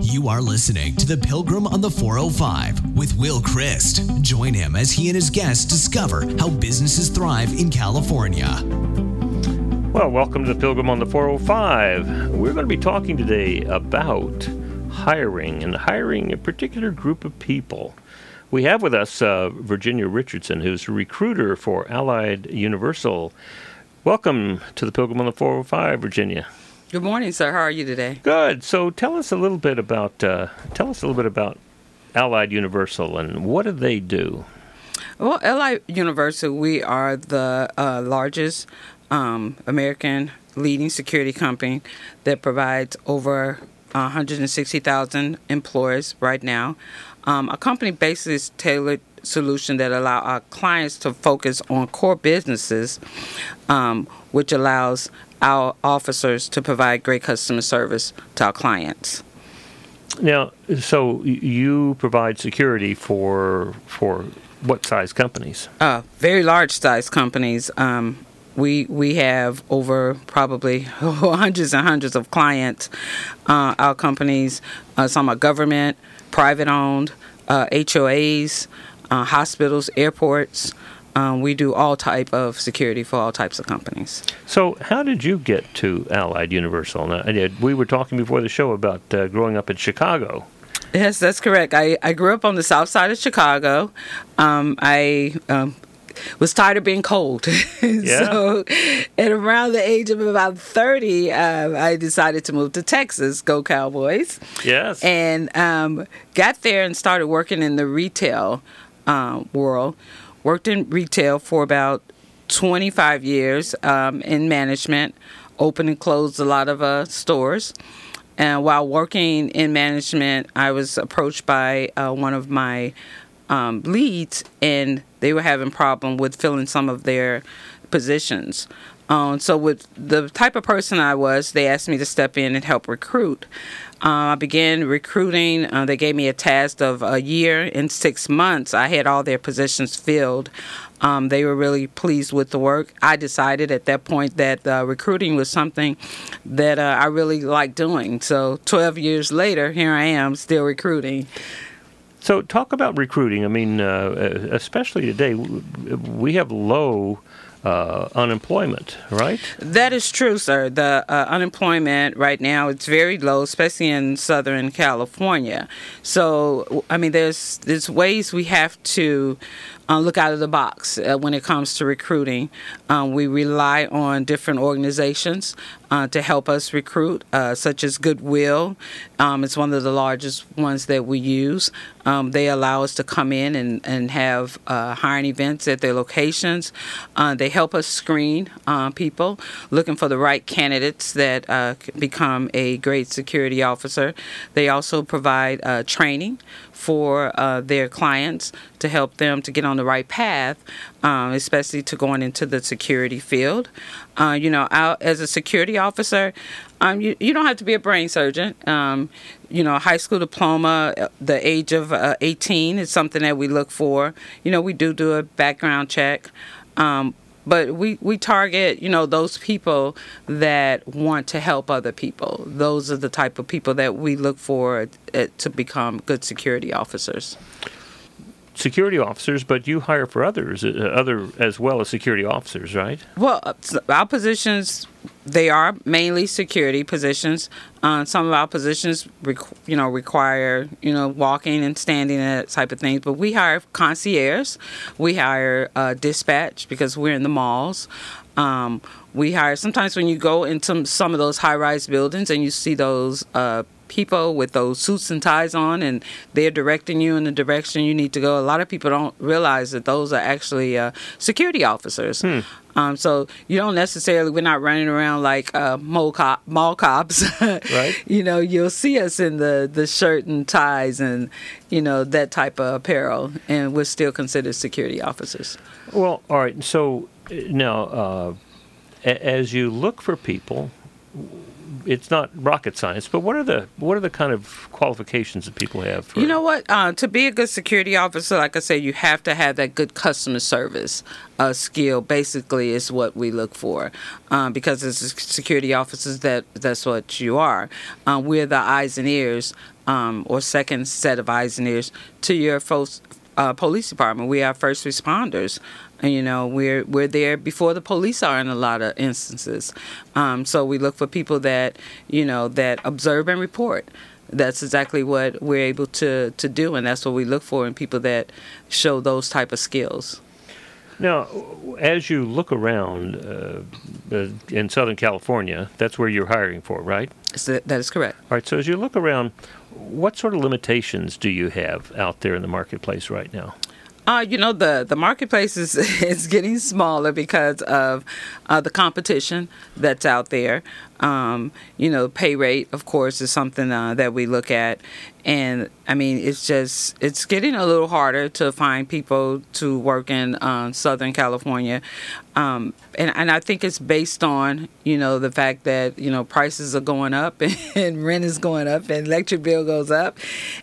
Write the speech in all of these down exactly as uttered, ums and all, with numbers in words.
You are listening to The Pilgrim on the four oh five with Will Christ. Join him as he and his guests discover how businesses thrive in California. Well, welcome to The Pilgrim on the four oh five. We're going to be talking today about hiring and hiring a particular group of people. We have with us uh, Virginia Richardson, who's a recruiter for Allied Universal. Welcome to The Pilgrim on the four oh five, Virginia. Good morning, sir. How are you today? Good. So tell us a little bit about uh, tell us a little bit about Allied Universal and what do they do? Well, Allied Universal, we are the uh, largest um, American leading security company that provides over one hundred sixty thousand employees right now. Um, our company basically is tailored solution that allow our clients to focus on core businesses, um, which allows our officers to provide great customer service to our clients. Now, so you provide security for for what size companies? Uh, very large size companies. Um, we we have over probably hundreds and hundreds of clients. Uh, our companies, uh, some are government, private owned, uh, H O As, uh, hospitals, airports. Um, we do all type of security for all types of companies. So how did you get to Allied Universal? Now, we were talking before the show about uh, growing up in Chicago. Yes, that's correct. I, I grew up on the south side of Chicago. Um, I um, was tired of being cold. Yeah. So at around the age of about thirty, uh, I decided to move to Texas, go Cowboys. Yes. And um, got there and started working in the retail uh, world. Worked in retail for about twenty-five years um, in management, opened and closed a lot of uh, stores. And while working in management, I was approached by uh, one of my um, leads, and they were having problem with filling some of their positions. Um, so with the type of person I was, they asked me to step in and help recruit. Uh, I began recruiting. Uh, they gave me a task of a year and six months. I had all their positions filled. Um, they were really pleased with the work. I decided at that point that uh, recruiting was something that uh, I really liked doing. So twelve years later, here I am still recruiting. So talk about recruiting. I mean, uh, especially today, we have low Uh, unemployment, right? That is true, sir. The uh, unemployment right now, it's very low, especially in Southern California. So, I mean, there's there's ways we have to uh, look out of the box uh, when it comes to recruiting. Um, we rely on different organizations uh, to help us recruit, uh, such as Goodwill. Um, it's one of the largest ones that we use. Um, they allow us to come in and, and have uh, hiring events at their locations. Uh, they help us screen uh, people looking for the right candidates that uh, can become a great security officer. They also provide uh, training for uh, their clients to help them to get on the right path, um, especially to going into the security field. Uh, you know, out, as a security officer, um, you, you don't have to be a brain surgeon. Um, you know, a high school diploma, the age of uh, eighteen is something that we look for. You know, we do do a background check. Um, But we, we target, you know, those people that want to help other people. Those are the type of people that we look for uh, to become good security officers. Security officers, but you hire for others, uh, other as well as security officers, right? Well, our positions, they are mainly security positions. Uh, some of our positions, requ- you know, require, you know, walking and standing and that type of things. But we hire concierge. We hire uh, dispatch because we're in the malls. Um, we hire, sometimes when you go into some of those high-rise buildings and you see those uh, people with those suits and ties on and they're directing you in the direction you need to go, a lot of people don't realize that those are actually uh, security officers. Hmm. Um, so you don't necessarily, we're not running around like uh, mall, cop, mall cops. Right. You know, you'll see us in the, the shirt and ties and, you know, that type of apparel, and we're still considered security officers. Well, all right. So now, uh, a- as you look for people, it's not rocket science, but what are the what are the kind of qualifications that people have? For, you know what? Uh, to be a good security officer, like I said, you have to have that good customer service uh, skill. Basically, is what we look for, um, because as security officers, that that's what you are. Uh, we're the eyes and ears, um, or second set of eyes and ears to your folks. Uh, police department. We are first responders. And, you know, we're we're there before the police are in a lot of instances. Um, so we look for people that, you know, that observe and report. That's exactly what we're able to, to do, and that's what we look for in people that show those type of skills. Now, as you look around uh, in Southern California, that's where you're hiring for, right? So that is correct. All right, so as you look around, what sort of limitations do you have out there in the marketplace right now? Uh, you know, the, the marketplace is, is getting smaller because of uh, the competition that's out there. Um, you know, pay rate, of course, is something uh, that we look at. And, I mean, it's just, it's getting a little harder to find people to work in uh, Southern California. Um, and, and I think it's based on, you know, the fact that, you know, prices are going up and, and rent is going up and electric bill goes up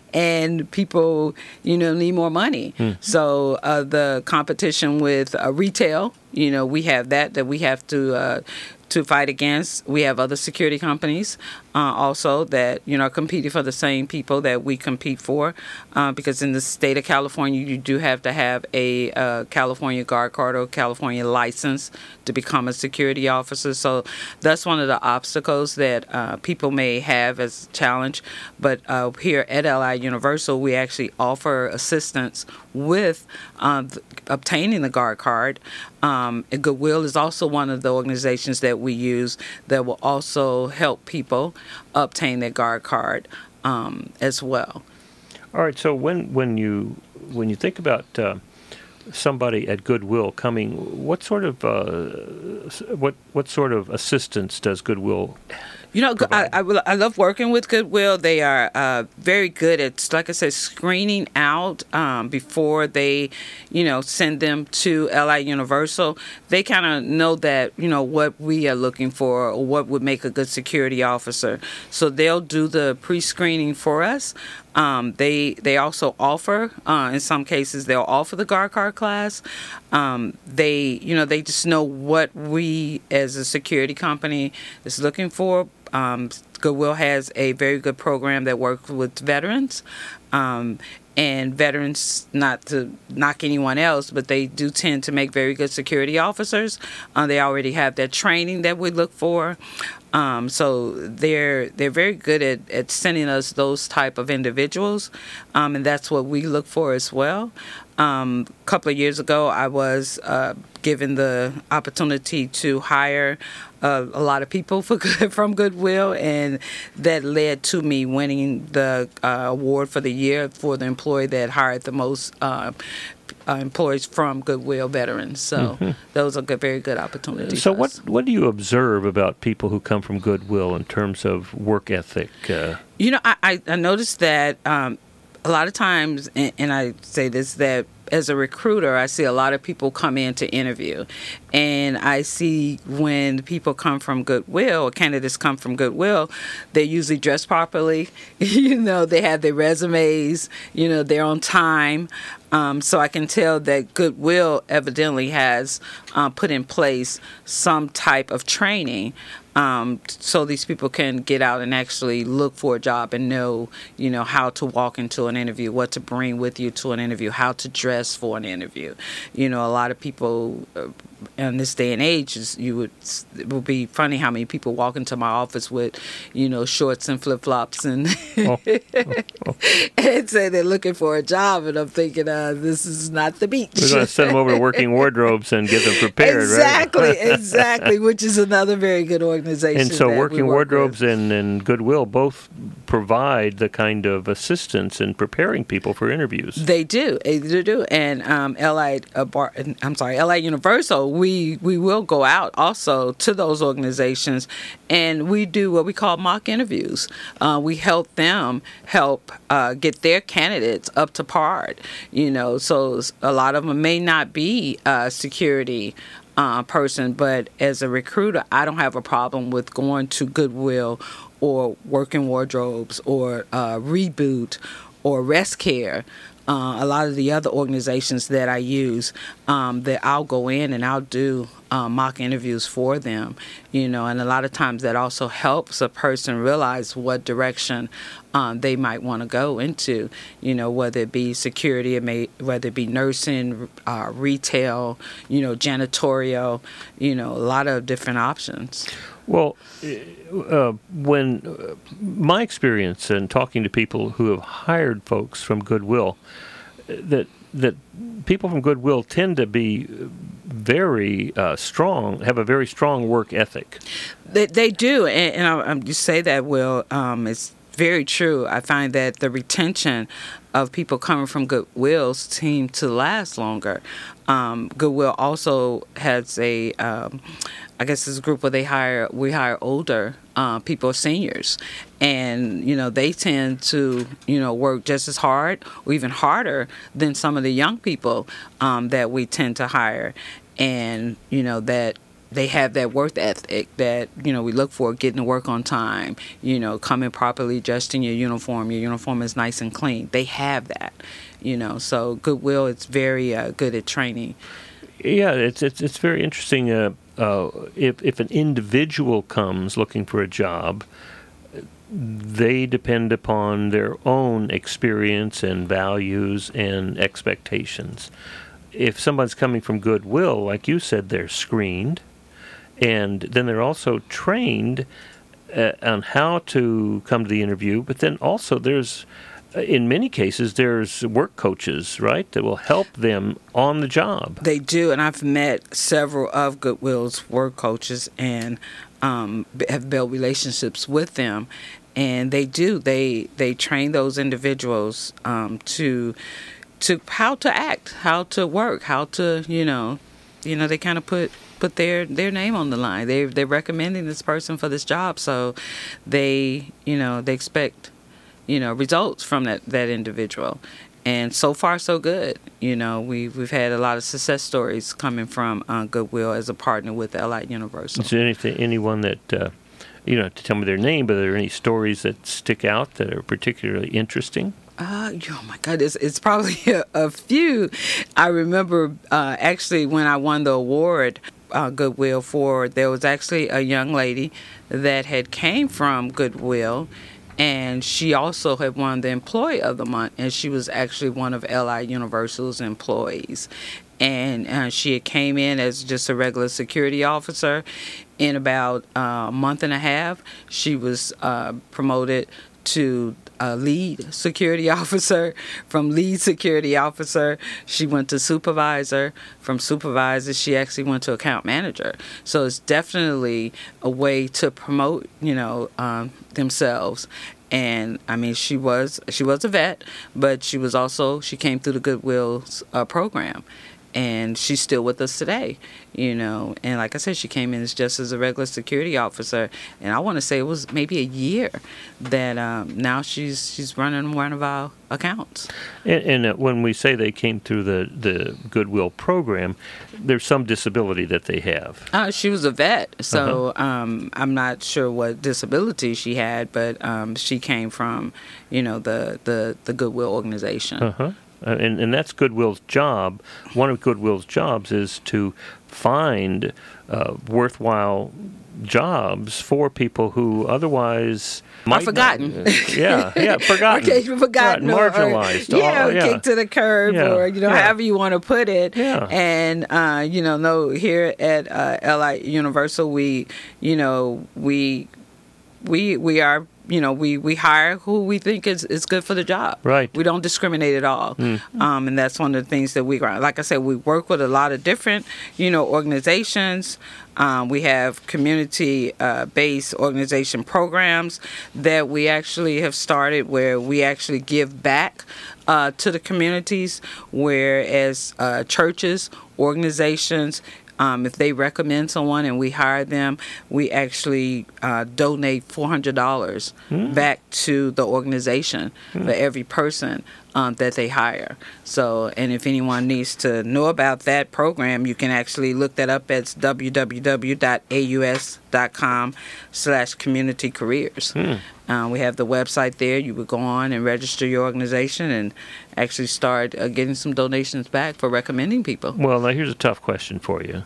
and people, you know, need more money. Hmm. So uh, the competition with uh, retail, you know, we have that, that we have to uh, to fight against. We have other security companies uh, also that, you know, are competing for the same people that we compete for, uh, because in the state of California, you do have to have a uh, California Guard Card or California license to become a security officer. So that's one of the obstacles that uh, people may have as a challenge. But uh, here at L I Universal, we actually offer assistance with uh, th- obtaining the Guard Card. Um, and Goodwill is also one of the organizations that we use that will also help people obtain their Guard Card um, as well. All right. So when when you when you think about uh, somebody at Goodwill coming, what sort of uh, what what sort of assistance does Goodwill? You know, I, I, I love working with Goodwill. They are uh, very good at, like I said, screening out um, before they, you know, send them to L I Universal. They kind of know that, you know, what we are looking for or what would make a good security officer. So they'll do the pre-screening for us. Um, they they also offer, uh, in some cases, they'll offer the Guard Card class. Um, they, you know, they just know what we as a security company is looking for. Um, Goodwill has a very good program that works with veterans. Um, and veterans, not to knock anyone else, but they do tend to make very good security officers. Uh, they already have that training that we look for. Um, so they're they're very good at, at sending us those type of individuals, um, and that's what we look for as well. Um, a couple of years ago, I was uh, given the opportunity to hire uh, a lot of people for from Goodwill, and that led to me winning the uh, award for the year for the employee that hired the most uh, uh, employees from Goodwill veterans. So mm-hmm. those are good, very good opportunities. So what what do you observe about people who come from Goodwill in terms of work ethic? Uh, you know, I, I, I noticed that um, a lot of times, and, and I say this, that as a recruiter, I see a lot of people come in to interview. And I see when people come from Goodwill, or candidates come from Goodwill, they're usually dressed properly. you know, they have their resumes, you know, they're on time. Um, so I can tell that Goodwill evidently has uh, put in place some type of training um, so these people can get out and actually look for a job and know, you know, how to walk into an interview, what to bring with you to an interview, how to dress for an interview. You know, a lot of people uh, in this day and age, is, you would it would be funny how many people walk into my office with, you know, shorts and flip flops and oh. Oh. Oh. and say they're looking for a job, and I'm thinking, uh, this is not the beach. We're going to send them over to Working Wardrobes and get them prepared, exactly, right? Exactly, exactly. Which is another very good organization. And so, Working work Wardrobes with. and, and Goodwill both provide the kind of assistance in preparing people for interviews. They do, they do. And um, L I, uh, Bar, I'm sorry, L I Universal, we we will go out also to those organizations, and we do what we call mock interviews. Uh, we help them help uh, get their candidates up to par. You know, so a lot of them may not be uh, security uh, person. But as a recruiter, I don't have a problem with going to Goodwill or Working Wardrobes or uh, Reboot or Rest Care. Uh, a lot of the other organizations that I use, um, that I'll go in and I'll do uh, mock interviews for them, you know, and a lot of times that also helps a person realize what direction um, they might want to go into, you know, whether it be security, it may, whether it be nursing, uh, retail, you know, janitorial, you know, a lot of different options. Well, uh, when uh, my experience in talking to people who have hired folks from Goodwill, that that people from Goodwill tend to be very uh, strong, have a very strong work ethic. They, they do, and, and I, I, you say that, Will. Um, it's very true. I find that the retention of people coming from Goodwill seem to last longer. Um, Goodwill also has a, um, I guess it's a group where they hire, we hire older uh, people, seniors, and, you know, they tend to, you know, work just as hard or even harder than some of the young people um, that we tend to hire. And, you know, that they have that work ethic that, you know, we look for, getting to work on time, you know, coming properly dressed in your uniform. Your uniform is nice and clean. They have that, you know, so Goodwill is very uh, good at training. Yeah, it's it's it's very interesting. Uh, uh, if if an individual comes looking for a job, they depend upon their own experience and values and expectations. If someone's coming from Goodwill, like you said, they're screened, and then they're also trained uh, on how to come to the interview. But then also there's, in many cases, there's work coaches, right, that will help them on the job. They do, and I've met several of Goodwill's work coaches and um, have built relationships with them. And they do. They they train those individuals um, to to how to act, how to work, how to, you know, you know, they kind of put put their, their name on the line. They they're recommending this person for this job, so they, you know, they expect, you know, results from that, that individual. And so far, so good. You know, we we've had a lot of success stories coming from uh, Goodwill as a partner with Allied Universal. Is there anything, anyone that uh, you don't have to tell me their name, but are there any stories that stick out that are particularly interesting? Uh, oh my God, it's, it's probably a, a few. I remember uh, actually when I won the award, uh, Goodwill, for, there was actually a young lady that had came from Goodwill, and she also had won the Employee of the Month, and she was actually one of Allied Universal's employees. And uh, she had came in as just a regular security officer. In about uh, a month and a half, she was uh, promoted to a lead security officer. From lead security officer, she went to supervisor. From supervisor, she actually went to account manager. So it's definitely a way to promote, you know, um, themselves. And I mean, she was she was a vet, but she was also she came through the Goodwill uh, program. And she's still with us today, you know. And like I said, she came in as just as a regular security officer. And I want to say it was maybe a year that um, now she's she's running one of our accounts. And, and uh, when we say they came through the, the Goodwill program, there's some disability that they have. Uh, she was a vet, so uh-huh. um, I'm not sure what disability she had, but um, she came from, you know, the, the, the Goodwill organization. Uh-huh. Uh, and, and that's Goodwill's job. One of Goodwill's jobs is to find uh, worthwhile jobs for people who otherwise might are forgotten. Not, uh, yeah, yeah, forgotten. Okay, forgotten. Right, marginalized. Or, yeah, oh, yeah, kicked to the curb, yeah, or, you know, yeah. however you want to put it. Yeah. And, uh, you know, no, here at uh, Allied Universal, we, you know, we, we, we are, you know, we, we hire who we think is, is good for the job. Right. We don't discriminate at all. Mm. Um, and that's one of the things that we, like I said, we work with a lot of different, you know, organizations. Um, we have community-based uh, organization programs that we actually have started where we actually give back uh, to the communities, whereas uh, churches, organizations, Um, if they recommend someone and we hire them, we actually uh, donate four hundred dollars mm. back to the organization mm. for every person um, that they hire. So, and if anyone needs to know about that program, you can actually look that up at w w w dot a u s dot com slash community careers. Hmm. Uh, we have the website there. You would go on and register your organization and actually start uh, getting some donations back for recommending people. Well, now here's a tough question for you.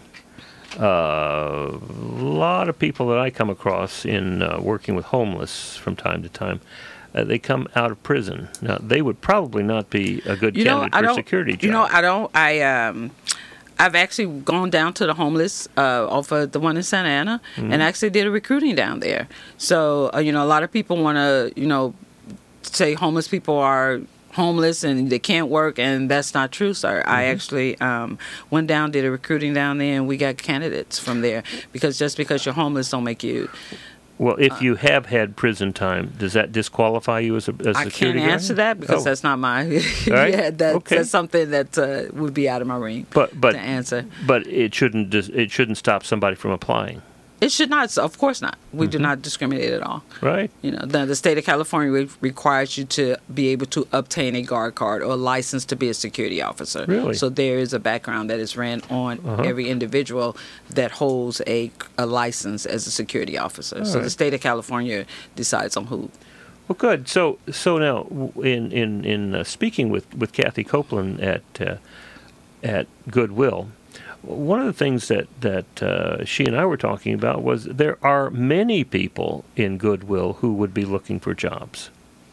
Uh, a lot of people that I come across in uh, working with homeless from time to time, uh, they come out of prison. Now, they would probably not be a good You know, candidate I for a don't- security job. You know, I don't. I um, I've actually gone down to the homeless uh, off of the one in Santa Ana, Mm-hmm. and actually did a recruiting down there. So uh, you know, a lot of people want to you know say homeless people are homeless and they can't work, and that's not true, sir. Mm-hmm. I actually um, went down, did a recruiting down there, and we got candidates from there. Because just because you're homeless don't make you. Well, if you have had prison time, does that disqualify you as a, as a I security can't guard? answer that because Oh. that's not my. right. yeah, that's, Okay. that's something that uh, would be out of my ring But but to answer. but it shouldn't dis- it shouldn't stop somebody from applying, It should not. Of course not. We Mm-hmm. do not discriminate at all. right? You know, the, the state of California re- requires you to be able to obtain a guard card or a license to be a security officer. Really? So there is a background that is ran on Uh-huh. every individual that holds a, a license as a security officer. All so right. the state of California decides on who. Well, good. So so now w- in in in uh, speaking with with Kathy Copeland at uh, at Goodwill. One of the things that, that uh, she and I were talking about was there are many people in Goodwill who would be looking for jobs.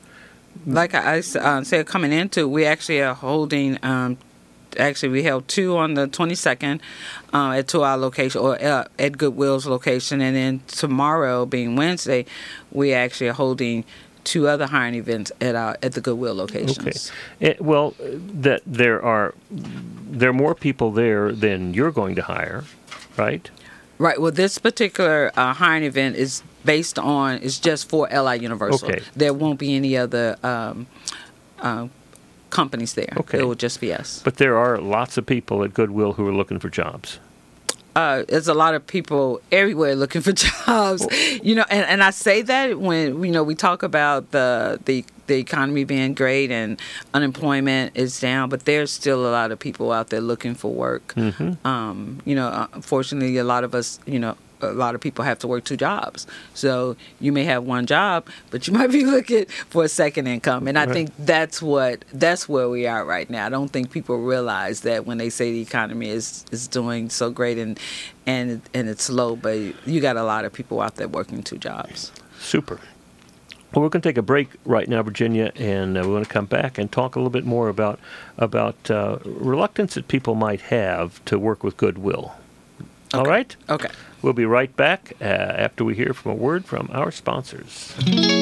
Like I s- uh, said, coming into, we actually are holding. Um, actually, we held two on the twenty-second uh, at two our location, or uh, at Goodwill's location, and then tomorrow, being Wednesday, we actually are holding two other hiring events at our at the Goodwill locations. Okay. Eh, well, uh, that there are there are more people there than you're going to hire, right? Right. Well, this particular uh, hiring event is based on is just for L I Universal. Okay. There won't be any other um, uh, companies there. Okay. It will just be us. But there are lots of people at Goodwill who are looking for jobs. Uh, there's a lot of people everywhere looking for jobs, you know, and, and I say that when, you know, we talk about the, the the economy being great and unemployment is down, but there's still a lot of people out there looking for work. Mm-hmm. Um, you know, unfortunately, a lot of us, you know, a lot of people have to work two jobs. So you may have one job, but you might be looking for a second income. And I Right. think that's what that's where we are right now. I don't think people realize that when they say the economy is, is doing so great and and and it's low, but you got a lot of people out there working two jobs. Super. Well, we're going to take a break right now, Virginia, and uh, we want to come back and talk a little bit more about about uh, reluctance that people might have to work with Goodwill. All Okay. right? Okay. We'll be right back uh, after we hear from a word from our sponsors.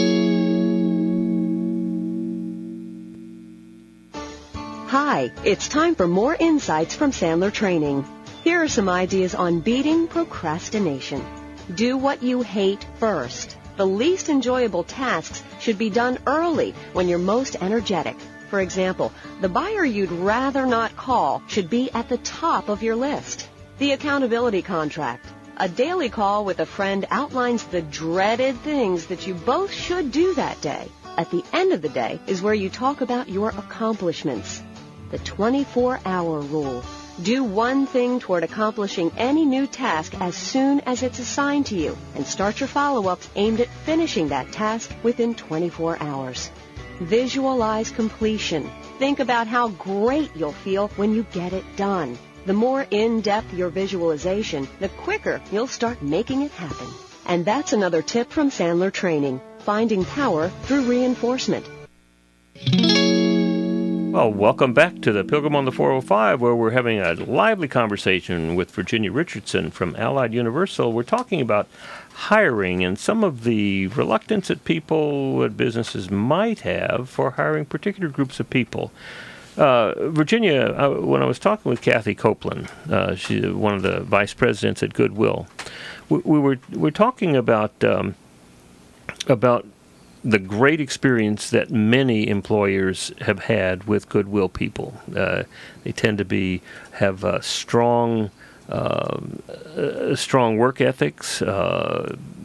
Hi, it's time for more insights from Sandler Training. Here are some ideas on beating procrastination. Do what you hate first. The least enjoyable tasks should be done early when you're most energetic. For example, the buyer you'd rather not call should be at the top of your list. The accountability contract. A daily call with a friend outlines the dreaded things that you both should do that day. At the end of the day is where you talk about your accomplishments. The twenty-four hour rule. Do one thing toward accomplishing any new task as soon as it's assigned to you, and start your follow-ups aimed at finishing that task within twenty-four hours. Visualize completion. Think about how great you'll feel when you get it done. The more in-depth your visualization, the quicker you'll start making it happen. And that's another tip from Sandler Training, finding power through reinforcement. Well, welcome back to the Pilgrim on the four oh five, where we're having a lively conversation with Virginia Richardson from Allied Universal. We're talking about hiring and some of the reluctance that people at businesses might have for hiring particular groups of people. Uh, Virginia, I, when I was talking with Kathy Copeland, uh, she's one of the vice presidents at Goodwill, we, we were we were talking about um, about the great experience that many employers have had with Goodwill people. Uh, they tend to be have uh, strong, uh, uh, strong work ethics, uh,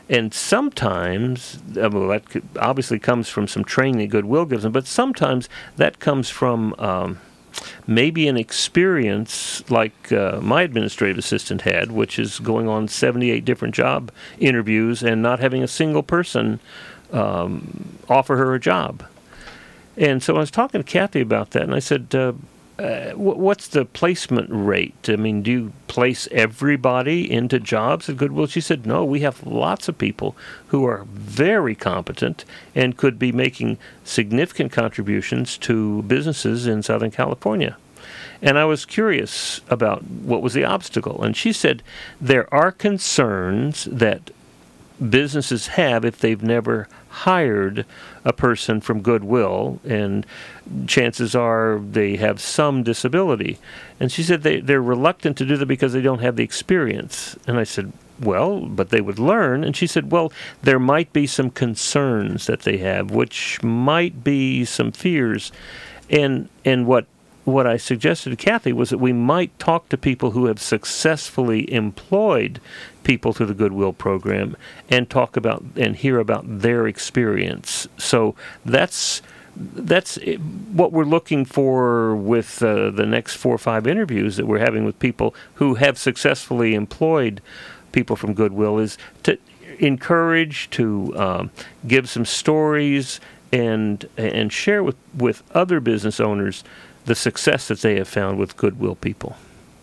And sometimes, uh, well, that could, obviously comes from some training that Goodwill gives them, but sometimes that comes from um, maybe an experience like uh, my administrative assistant had, which is going on seventy-eight different job interviews and not having a single person um, offer her a job. And so I was talking to Kathy about that, and I said, uh, uh, what's the placement rate? I mean, do you place everybody into jobs at Goodwill? She said, no, we have lots of people who are very competent and could be making significant contributions to businesses in Southern California. And I was curious about what was the obstacle. And she said, there are concerns that businesses have if they've never hired a person from Goodwill, and chances are they have some disability. And she said they, they're reluctant to do that because they don't have the experience. And I said, well, but they would learn. And she said, well, there might be some concerns that they have, which might be some fears. And and what what I suggested to Kathy was that we might talk to people who have successfully employed people through the Goodwill program and talk about and hear about their experience. So that's that's what we're looking for with uh, the next four or five interviews that we're having with people who have successfully employed people from Goodwill, is to encourage, to um, give some stories and and share with, with other business owners the success that they have found with Goodwill people.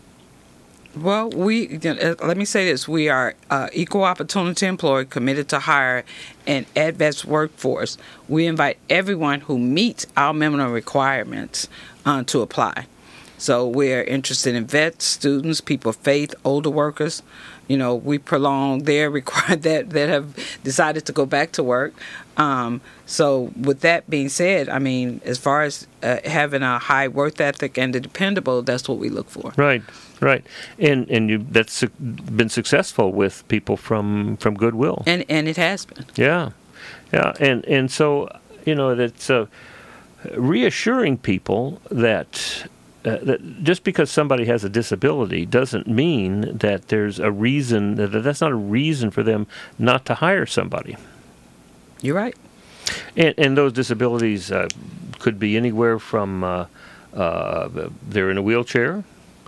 Well, we you know, let me say this: we are uh, equal opportunity employer committed to hire an AdVets workforce. We invite everyone who meets our minimum requirements uh, to apply. So we're interested in vets, students, people of faith, older workers. You know, we prolong their required that that have decided to go back to work. Um, so with that being said, I mean, as far as uh, having a high work ethic and dependable, that's what we look for. Right, right, and and you that's been successful with people from, from Goodwill, and and it has been. Yeah, yeah, and and so you know that's uh, reassuring people that. Uh, that just because somebody has a disability doesn't mean that there's a reason, that that's not a reason for them not to hire somebody. You're right. And, and those disabilities uh, could be anywhere from uh, uh, they're in a wheelchair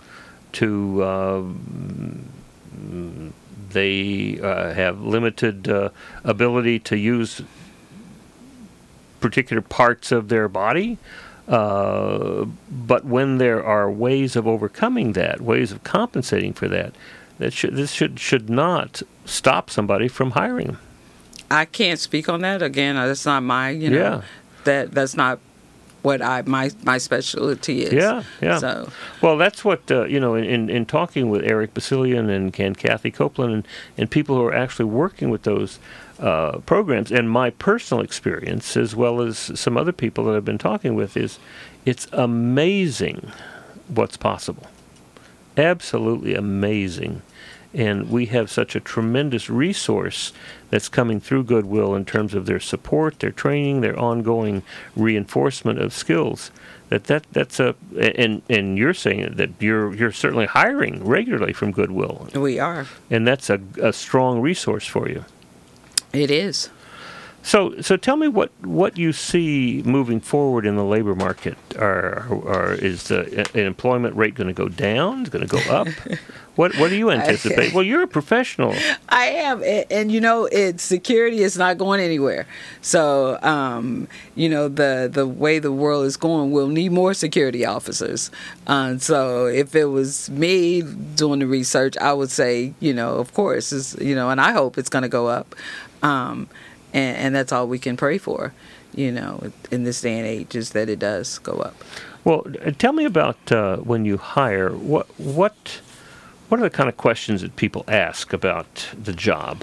to uh, they uh, have limited uh, ability to use particular parts of their body. Uh, but when there are ways of overcoming that, ways of compensating for that, that should, this should should not stop somebody from hiring them. I can't speak on that. Again, that's not my, you know, yeah. that that's not what I my my specialty is. Yeah, yeah. So, well, that's what uh, you know. In, in talking with Eric Basilian and, and Kathy Copeland and, and people who are actually working with those uh, programs, and my personal experience, as well as some other people that I've been talking with, is it's amazing what's possible. Absolutely amazing. And we have such a tremendous resource that's coming through Goodwill in terms of their support, their training, their ongoing reinforcement of skills. That, that that's a and and you're saying that you're you're certainly hiring regularly from Goodwill. We are, and that's a, a strong resource for you. It is. So, so tell me what, what you see moving forward in the labor market. Are, are is the uh, employment rate going to go down? Is it going to go up? what What do you anticipate? Well, you're a professional. I am, and, and you know, it security is not going anywhere. So, um, you know, the the way the world is going, we'll need more security officers. Uh, so, if it was me doing the research, I would say, you know, of course, is you know, and I hope it's going to go up. Um, And, and that's all we can pray for, you know, in this day and age, is that it does go up. Well, tell me about uh, when you hire. What what what are the kind of questions that people ask about the job?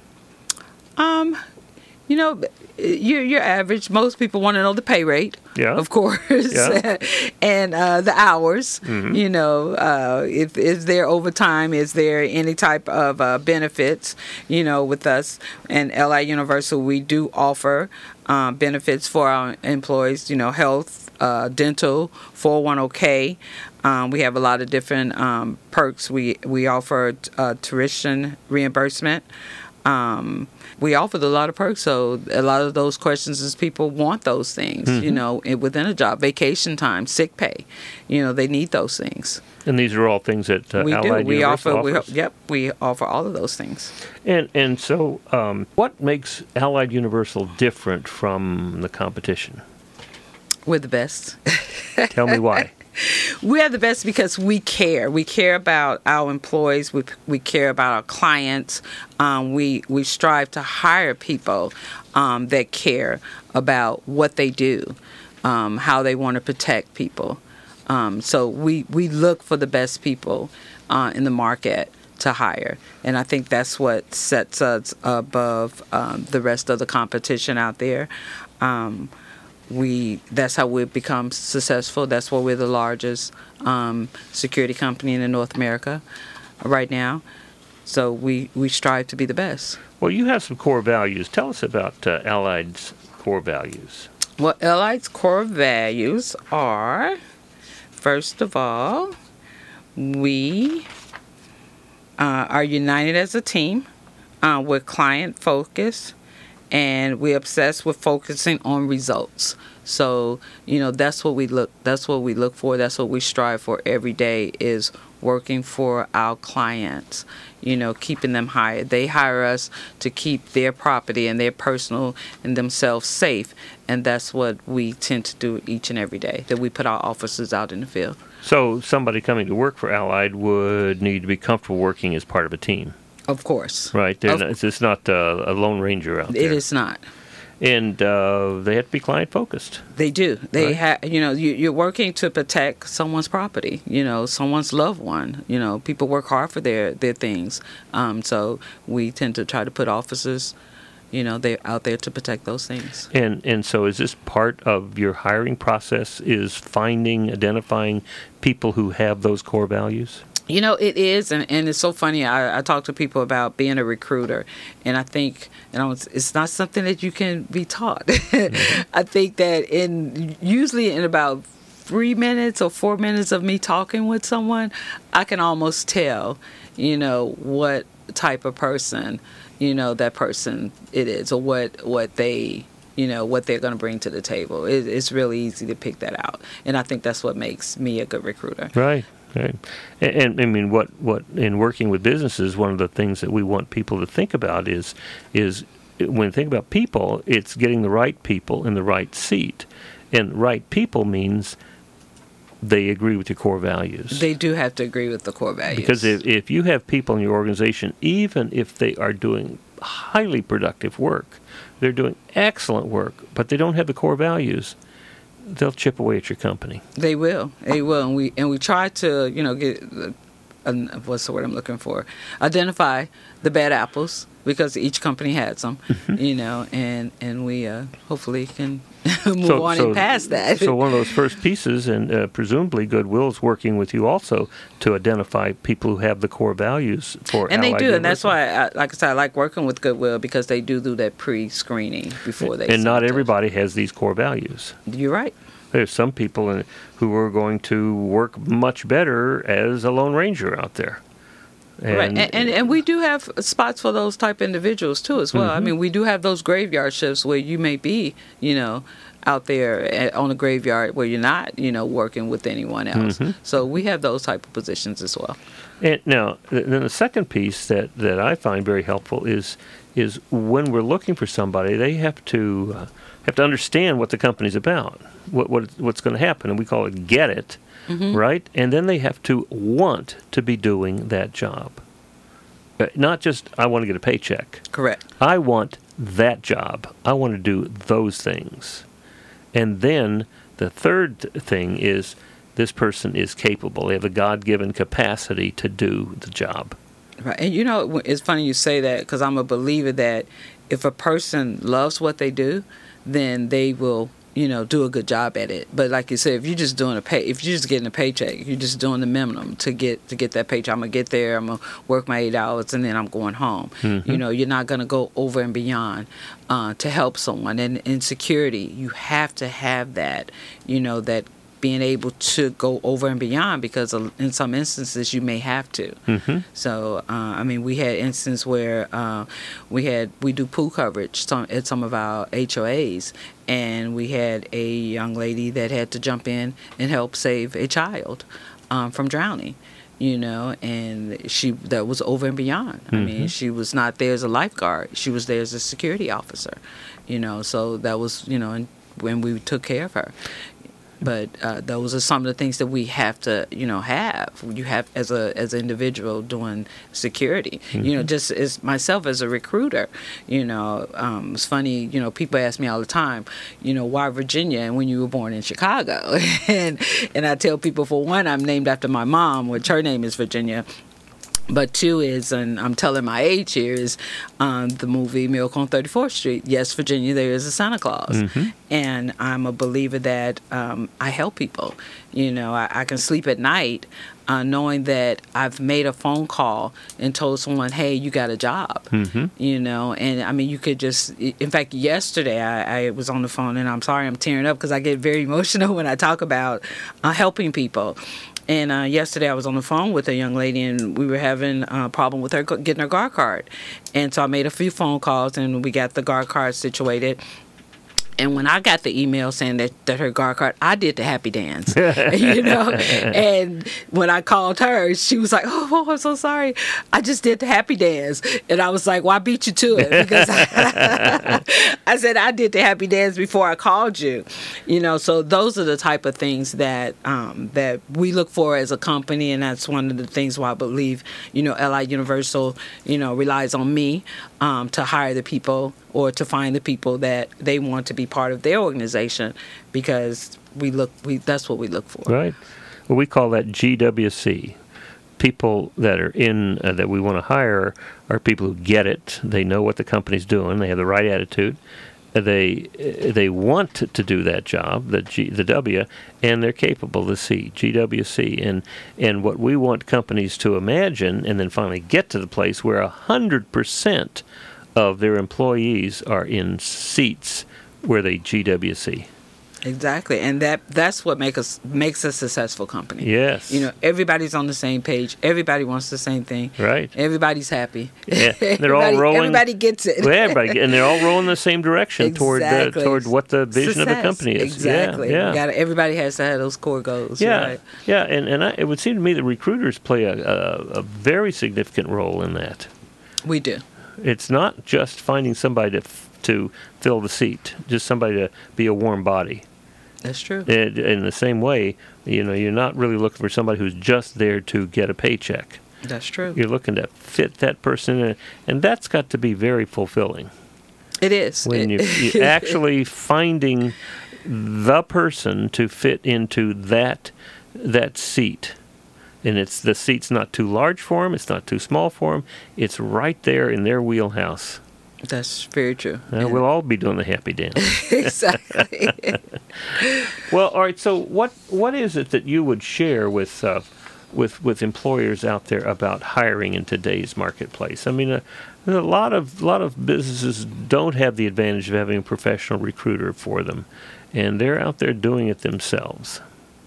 Um, you know, you're, you're average. Most people want to know the pay rate, yeah, of course, yeah. and uh, the hours. Mm-hmm. You know, uh, if is there overtime? Is there any type of uh, benefits? You know, with us and L I Universal, we do offer um, benefits for our employees. You know, health, uh, dental, four oh one k. Um, we have a lot of different um, perks. We we offer uh, tuition reimbursement. Um, we offered a lot of perks, so a lot of those questions is people want those things, mm-hmm. you know, within a job, vacation time, sick pay, you know, they need those things. And these are all things that uh, we Allied do. We Universal offer. offers? We, yep, we offer all of those things. And and so, um, what makes Allied Universal different from the competition? We're the best. Tell me why. We are the best because we care. We care about our employees. We we care about our clients. Um, we we strive to hire people um, that care about what they do, um, how they want to protect people. Um, so we, we look for the best people uh, in the market to hire. And I think that's what sets us above um, the rest of the competition out there. Um, we that's how we've become successful. That's why we're the largest um, security company in North America right now. So we, we strive to be the best. Well, you have some core values. Tell us about uh, Allied's core values. Well, Allied's core values are... First of all, we uh, are united as a team. Uh, we're client focused, and we're obsessed with focusing on results. So, you know, that's what we look. That's what we look for. That's what we strive for every day. Is working for our clients. You know, keeping them hired. They hire us to keep their property and their personal and themselves safe. And that's what we tend to do each and every day, that we put our officers out in the field. So somebody coming to work for Allied would need to be comfortable working as part of a team. Of course. Right. Of, not, it's not uh, a lone ranger out there. It is not. And uh, they have to be client focused. They do. They right? have. You know, you, you're working to protect someone's property. You know, someone's loved one. You know, people work hard for their their things. Um, so we tend to try to put officers, you know, they're out there to protect those things. And and so is this part of your hiring process? Is finding, identifying people who have those core values? You know, it is, and, and it's so funny. I, I talk to people about being a recruiter, and I think, you know, it's, it's not something that you can be taught. Mm-hmm. I think that in usually in about three minutes or four minutes of me talking with someone, I can almost tell, you know, what type of person, you know, that person it is, or what what they, you know, what they're going to bring to the table. It, it's really easy to pick that out, and I think that's what makes me a good recruiter. Right. Right. And, and I mean, what, what in working with businesses, one of the things that we want people to think about is is when you think about people, it's getting the right people in the right seat. And right people means they agree with your core values. They do have to agree with the core values. Because if, if you have people in your organization, even if they are doing highly productive work, they're doing excellent work, but they don't have the core values, they'll chip away at your company. They will. They will. And we and we try to, you know, get, uh, what's the word I'm looking for? Identify the bad apples, because each company has them, mm-hmm. you know, and, and we uh, hopefully can move so, on so, and past that. So one of those first pieces, and uh, presumably Goodwill is working with you also to identify people who have the core values for And Allied they do, University. and that's why, I, like I said, I like working with Goodwill, because they do do that pre-screening before they And not us. everybody has these core values. You're right. There's some people in, who are going to work much better as a Lone Ranger out there. And, right, and, and and we do have spots for those type of individuals too as well. Mm-hmm. I mean, we do have those graveyard shifts where you may be, you know, out there at, on a graveyard where you're not, you know, working with anyone else. Mm-hmm. So we have those type of positions as well. And now, then the second piece that, that I find very helpful is is when we're looking for somebody, they have to uh, have to understand what the company's about, what what what's going to happen, and we call it get it. Mm-hmm. Right? And then they have to want to be doing that job. Uh, not just, I want to get a paycheck. Correct. I want that job. I want to do those things. And then the third thing is this person is capable. They have a God-given capacity to do the job. Right. And you know, it's funny you say that, because I'm a believer that if a person loves what they do, then they will, you know, do a good job at it. But like you said, if you're just doing a pay, if you're just getting a paycheck, you're just doing the minimum to get to get that paycheck. I'm gonna get there, I'm gonna work my eight hours, and then I'm going home. Mm-hmm. You know, you're not gonna go over and beyond uh, to help someone. And in security, you have to have that, you know, that being able to go over and beyond, because in some instances you may have to. Mm-hmm. So, uh, I mean, we had instances where uh, we had we do pool coverage some, at some of our H O As, and we had a young lady that had to jump in and help save a child um, from drowning. You know, and she that was over and beyond. I Mm-hmm. mean, she was not there as a lifeguard; she was there as a security officer. You know, so that was you know, and when we took care of her. But uh, those are some of the things that we have to, you know, have. You have as a as an individual doing security. Mm-hmm. You know, just as myself as a recruiter. You know, um, it's funny. You know, people ask me all the time, you know, why Virginia? And when you were born in Chicago, and and I tell people, for one, I'm named after my mom, which her name is Virginia. But two is, and I'm telling my age here, is um, the movie Miracle on thirty-fourth Street. Yes, Virginia, there is a Santa Claus. Mm-hmm. And I'm a believer that um, I help people. You know, I, I can sleep at night uh, knowing that I've made a phone call and told someone, hey, you got a job. Mm-hmm. You know, and I mean, you could just, in fact, yesterday I, I was on the phone, and I'm sorry I'm tearing up because I get very emotional when I talk about uh, helping people. And uh, yesterday I was on the phone with a young lady, and we were having a problem with her getting her guard card. And so I made a few phone calls, and we got the guard card situated. And when I got the email saying that, that her guard card, I did the happy dance, you know. And when I called her, she was like, oh, oh, I'm so sorry. I just did the happy dance. And I was like, well, I beat you to it. Because I, I said, I did the happy dance before I called you. You know, so those are the type of things that um, that we look for as a company. And that's one of the things why I believe, you know, L I Universal, you know, relies on me um, to hire the people or to find the people that they want to be part of their organization, because we look, we that's what we look for. Right. Well, we call that G W C. People that are in uh, that we want to hire are people who get it. They know what the company's doing. They have the right attitude. Uh, they uh, they want to, to do that job, the G, the W, and they're capable. The C, G W C, and and what we want companies to imagine, and then finally get to the place where a hundred percent of their employees are in seats where they G W C. Exactly, and that that's what make us makes a successful company. Yes. You know, everybody's on the same page. Everybody wants the same thing. Right. Everybody's happy. Yeah. They're all rolling. Everybody gets it. Well, everybody, and they're all rolling in the same direction toward Exactly. uh, toward what the vision Success. of the company is. Exactly. Yeah. You Yeah. gotta, everybody has to have those core goals. Yeah. Right? Yeah. And and I, it would seem to me that recruiters play a, a a very significant role in that. We do. It's not just finding somebody to f- to fill the seat, just somebody to be a warm body. That's true. In, in the same way, you know, you're not really looking for somebody who's just there to get a paycheck. That's true. You're looking to fit that person in, and that's got to be very fulfilling. It is. When you, you're actually finding the person to fit into that that seat. And it's the seat's not too large for them, it's not too small for them, it's right there in their wheelhouse. That's very true. Uh, Yeah. We'll all be doing the happy dance. Exactly. Well, all right, so what what is it that you would share with uh, with with employers out there about hiring in today's marketplace? I mean, uh, a lot of lot of businesses don't have the advantage of having a professional recruiter for them, and they're out there doing it themselves.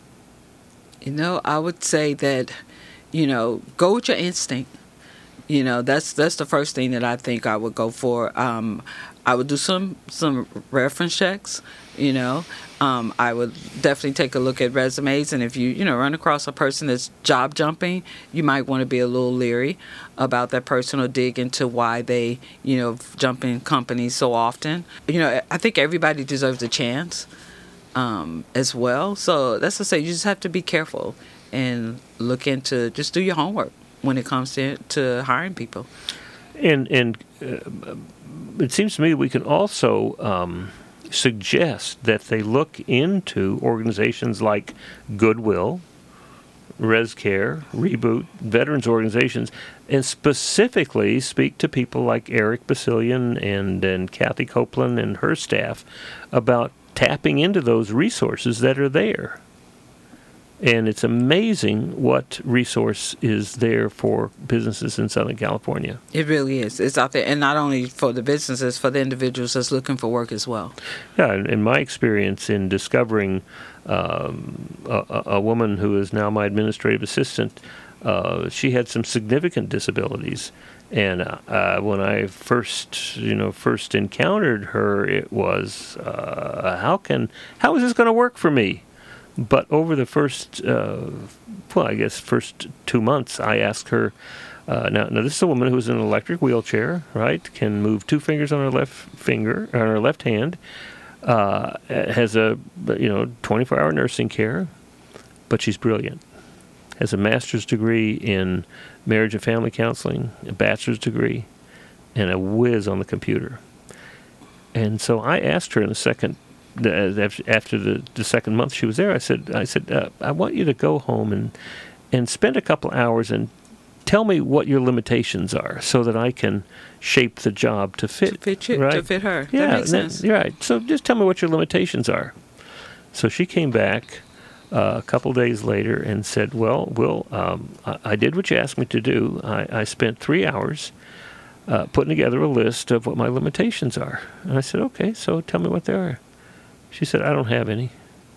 You know, I would say that, you know, go with your instinct. You know, that's that's the first thing that I think I would go for. Um, I would do some some reference checks. You know, um, I would definitely take a look at resumes, and if you you know run across a person that's job jumping, you might want to be a little leery about that person or dig into why they you know jumping companies so often. You know, I think everybody deserves a chance. Um, as well. So that's to say, you just have to be careful and look into, just do your homework when it comes to, to hiring people. And and uh, it seems to me we can also um, suggest that they look into organizations like Goodwill, ResCare, Reboot, veterans organizations, and specifically speak to people like Eric Basilian and, and Kathy Copeland and her staff about tapping into those resources that are there. And it's amazing what resource is there for businesses in Southern California. It really is. It's out there, and not only for the businesses, for the individuals that's looking for work as well. Yeah, in, in my experience in discovering um, a, a woman who is now my administrative assistant, uh, she had some significant disabilities. And uh, when I first, you know, first encountered her, it was, uh, how can, how is this going to work for me? But over the first, uh, well, I guess first two months, I asked her, uh, now, now this is a woman who's in an electric wheelchair, right, can move two fingers on her left finger, on her left hand, uh, has a, you know, twenty-four hour nursing care, but she's brilliant. Has a master's degree in marriage and family counseling, a bachelor's degree, and a whiz on the computer. And so I asked her in the second, after the, the second month she was there, I said, I said, uh, I want you to go home and and spend a couple hours and tell me what your limitations are, so that I can shape the job to fit. To fit you, right? to fit her. Yeah, that makes sense. You're right. So just tell me what your limitations are. So she came back Uh, a couple days later and said, well, Will, um, I, I did what you asked me to do. I, I spent three hours uh, putting together a list of what my limitations are. And I said, okay, so tell me what they are. She said, I don't have any.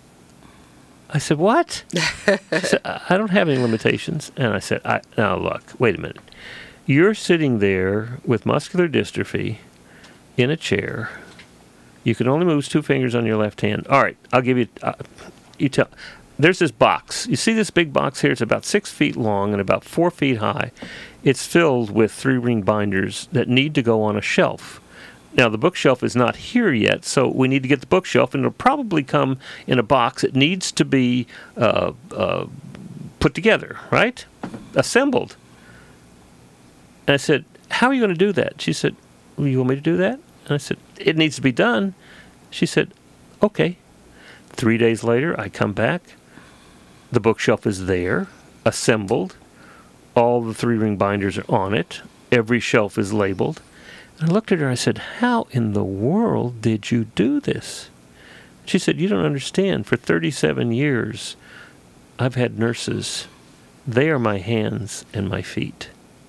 I said, what? She said, I don't have any limitations. And I said, I, now look, wait a minute. You're sitting there with muscular dystrophy in a chair. You can only move two fingers on your left hand. All right, I'll give you, uh, you tell. There's this box. You see this big box here? It's about six feet long and about four feet high. It's filled with three-ring binders that need to go on a shelf. Now, the bookshelf is not here yet, so we need to get the bookshelf, and it'll probably come in a box. It needs to be uh, uh, put together, right? Assembled. And I said, how are you going to do that? She said, well, you want me to do that? And I said, it needs to be done. She said, okay. Three days later, I come back. The bookshelf is there, assembled. All the three-ring binders are on it. Every shelf is labeled. And I looked at her and I said, how in the world did you do this? She said, you don't understand. For thirty-seven years, I've had nurses. They are my hands and my feet.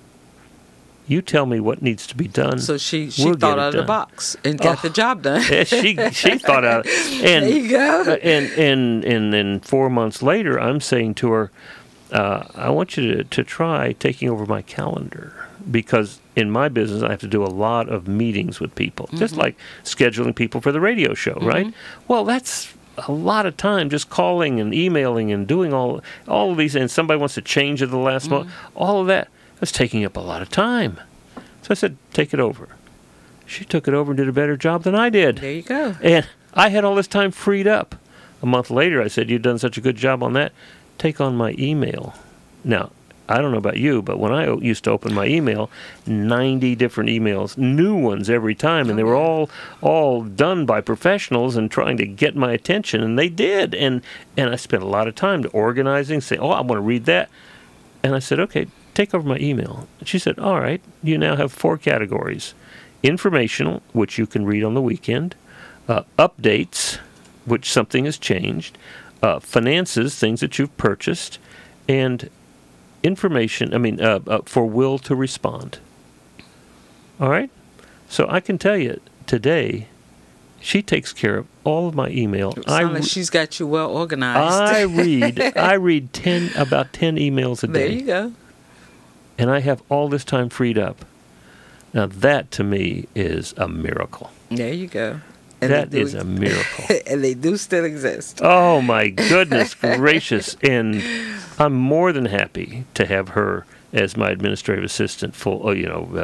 You tell me what needs to be done. So she, she we'll thought out of the box and got oh. the job done. she she thought out. And, there you go. Uh, and, and, and then four months later, I'm saying to her, uh, I want you to, to try taking over my calendar. Because in my business, I have to do a lot of meetings with people. Mm-hmm. Just like scheduling people for the radio show, mm-hmm. right? Well, that's a lot of time just calling and emailing and doing all, all of these. And somebody wants to change at the last mm-hmm. moment. All of that. That's taking up a lot of time. So I said, take it over. She took it over and did a better job than I did. There you go. And I had all this time freed up. A month later, I said, you've done such a good job on that. Take on my email. Now, I don't know about you, but when I used to open my email, ninety different emails, new ones every time, and they were all all done by professionals and trying to get my attention, and they did. And, and I spent a lot of time to organizing, saying, oh, I want to read that. And I said, okay, take over my email. She said, all right, you now have four categories. Informational, which you can read on the weekend. Uh, updates, which something has changed. Uh, finances, things that you've purchased. And information, I mean, uh, uh, for Will to respond. All right? So I can tell you, today, she takes care of all of my email. It sounds like she's got you well organized. I read, I read ten about ten emails a day. There you go. And I have all this time freed up. Now that to me is a miracle. There you go. And that do, is a miracle. And they do still exist. Oh my goodness gracious. And I'm more than happy to have her as my administrative assistant, full, you know,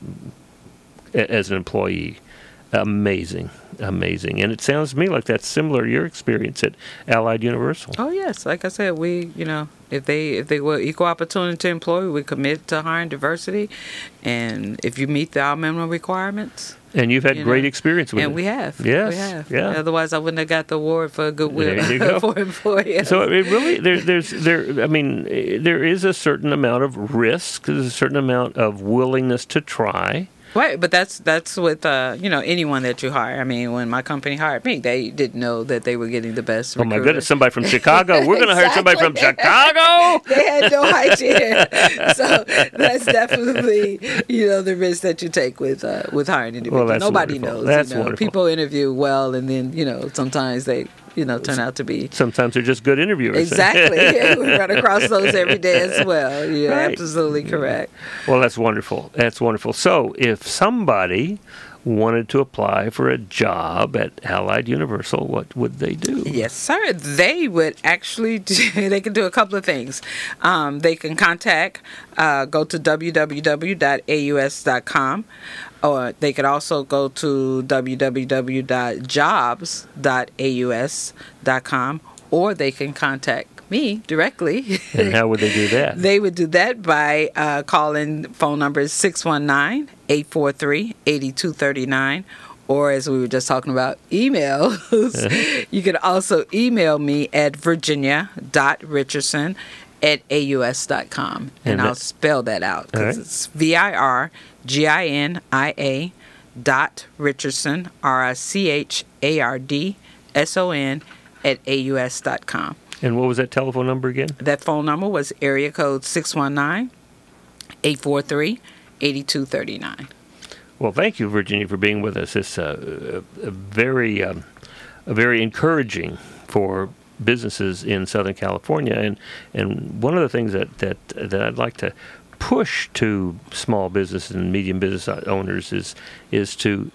uh, as an employee. Amazing. Amazing. And it sounds to me like that's similar to your experience at Allied Universal. Oh, yes. Like I said, we, you know, if they if they were equal opportunity employee, we commit to hiring diversity. And if you meet the our minimum requirements. And you've had you great know, experience with and it. And we have. Yes. We have. Yeah. Otherwise, I wouldn't have got the award for goodwill there you go. for employees. So it really, there, there's, there. I mean, there is a certain amount of risk, there's a certain amount of willingness to try. Right, but that's that's with uh, you know, anyone that you hire. I mean, when my company hired me, they didn't know that they were getting the best recruiter. Oh my goodness, somebody from Chicago. We're going to hire somebody from Chicago. They had no idea. So that's definitely, you know, the risk that you take with uh, with hiring individuals. Well, that's Nobody wonderful. knows. That's you know. wonderful. People interview well, and then, you know, sometimes they, you know, turn out to be. Sometimes they're just good interviewers. Exactly. Yeah, we run across those every day as well. You're Right. absolutely correct. Well, that's wonderful. That's wonderful. So if somebody wanted to apply for a job at Allied Universal, what would they do? Yes, sir. They would actually do, they can do a couple of things. Um, they can contact, uh, go to w w w dot a u s dot com, or they could also go to w w w dot jobs dot a u s dot com, or they can contact me directly. And how would they do that? They would do that by uh, calling phone numbers six one nine, eight four three, eight two three nine, or as we were just talking about, emails. Uh-huh. You can also email me at virginia dot richardson at a u s dot com, and, and I'll spell that out because right. It's V I R G I N I A dot Richardson, R I C H A R D S O N, at A U S dot com. And what was that telephone number again? That phone number was area code six one nine, eight four three, eight two three nine. Well, thank you, Virginia, for being with us. It's uh, a, a very, um, a very encouraging for businesses in Southern California, and and one of the things that that that I'd like to push to small businesses and medium business owners is is to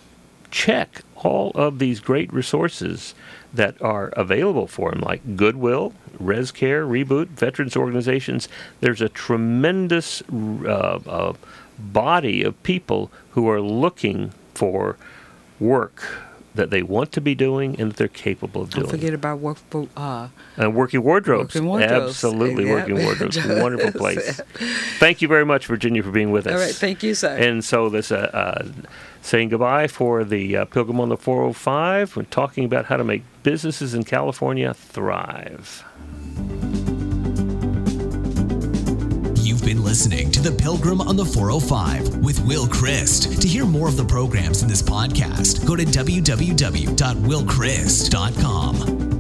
check all of these great resources that are available for them, like Goodwill, ResCare, Reboot, veterans organizations. There's a tremendous uh, uh, body of people who are looking for work that they want to be doing and that they're capable of doing. Don't forget about work for, uh, and Working Wardrobes. Working Wardrobes. Absolutely, yeah. Working Wardrobes. Wonderful place. Thank you very much, Virginia, for being with us. All right, thank you, sir. And so this uh, uh, saying goodbye for the uh, Pilgrim on the four oh five. We're talking about how to make businesses in California thrive. You've been listening to The Pilgrim on the four oh five with Will Christ. To hear more of the programs in this podcast, go to w w w dot will christ dot com.